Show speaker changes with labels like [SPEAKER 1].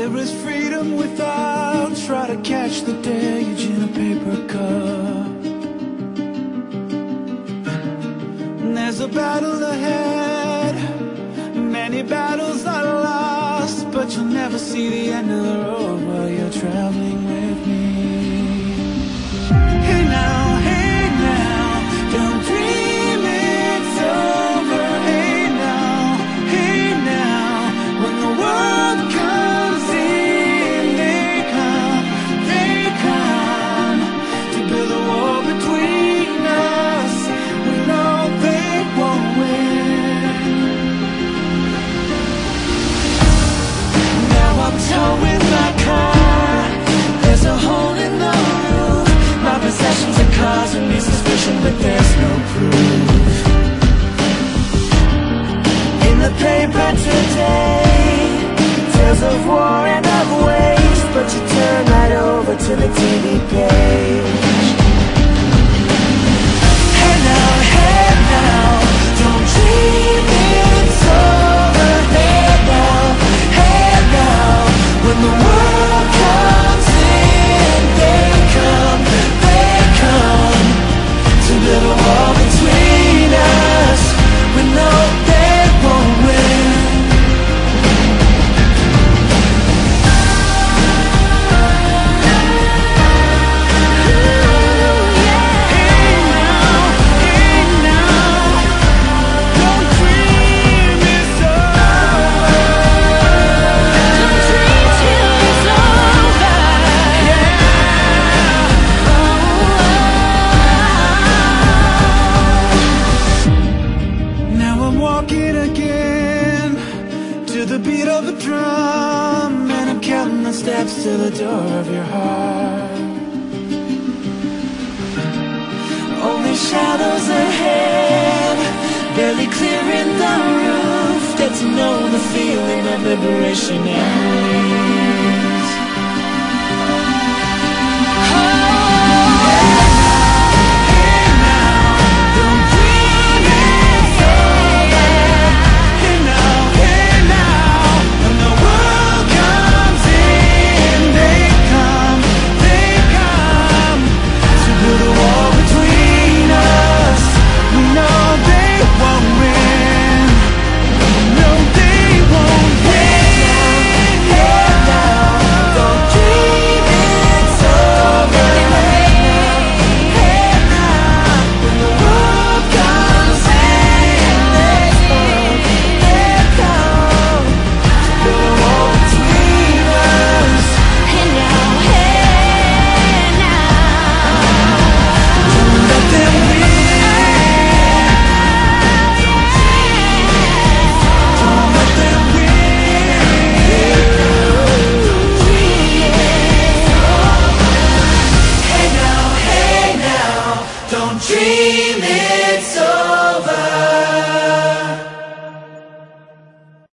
[SPEAKER 1] There is freedom without. Try to catch the deluge in a paper cup. There's a battle ahead. Many battles are lost, but you'll never see the end of the road while you're traveling with me. Hey now, don't dream it's over. Hey now, when the world comes in, they come to build a wall between us. We know they won't win. Now I'm towing my car. There's a hole in the roof. My possessions are causing me suspicion, but there's no proof. In the paper today, tales of war and of waste, but you turn right over to the TV page. Hey now, don't dream it's over. Hey now, when the world comes in, they come to build a wall between us. We know they won't win. Steps to the door of your heart. Only shadows ahead, barely clearing the roof. Get to know the feeling of liberation and relief.